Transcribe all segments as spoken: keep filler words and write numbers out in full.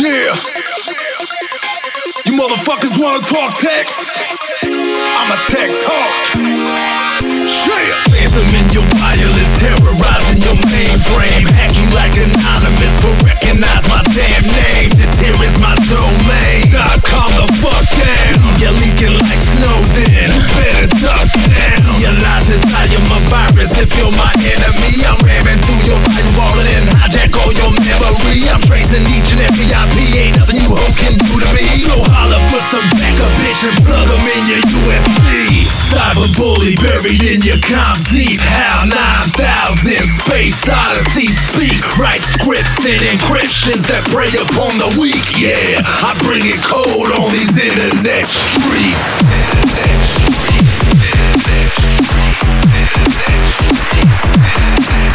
Yeah. You motherfuckers wanna talk text? I'ma tech talk. Yeah. Phantom in your wireless, terrorizing your mainframe. Hack you like anonymous, but recognize my damn name. This here is my domain. Now calm the fuck down. You're leaking like Snowden. Better duck down. Realize this, I am a virus. If you're my enemy, I'm ramming through your firewall and hijack all your memory. I'm tracing each and every I P. Ain't nothing you hoes can do to me. So holla for some backup, bitch, and plug them in your U S B. Cyberbully buried in your comp deep. HAL nine thousand, Space Odyssey speak. Write scripts and encryptions that prey upon the weak. Yeah, I bring it cold on these internet streets. Internet streets. Internet streets. Internet streets. Internet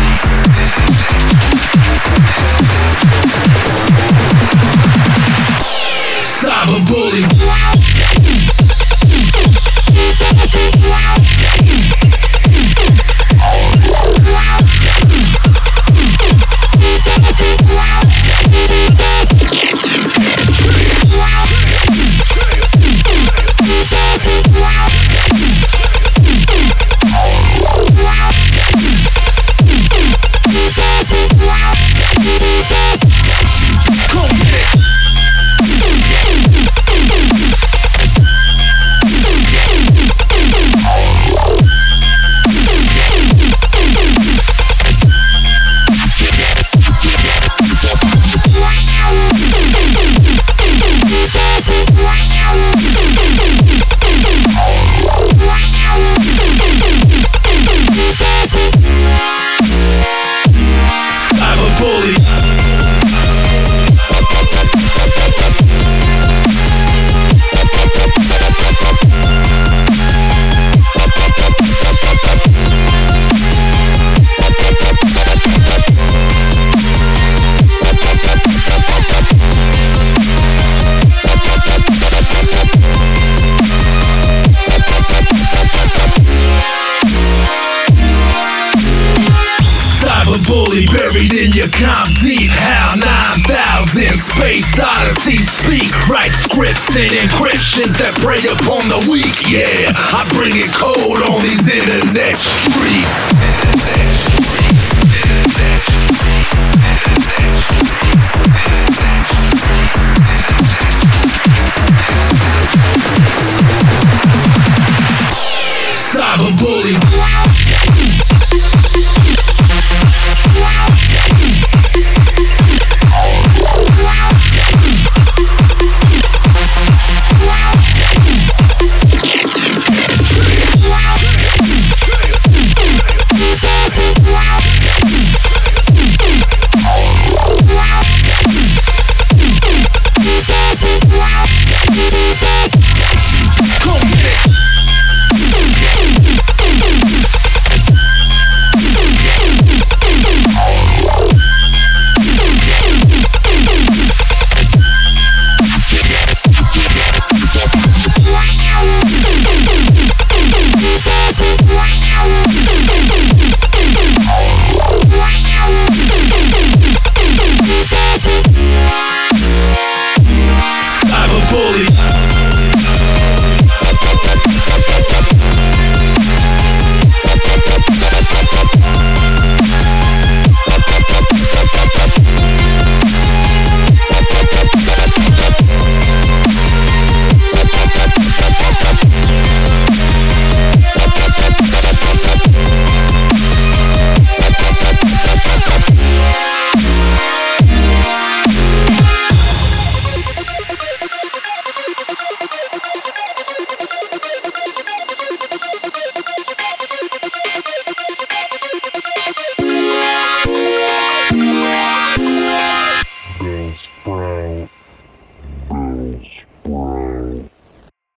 streets. Cyberbully. Bully buried in your comp deep. HAL nine thousand, Space Odyssey speak. Write scripts and encryptions that prey upon the weak. Yeah, I bring it cold on these internet streets.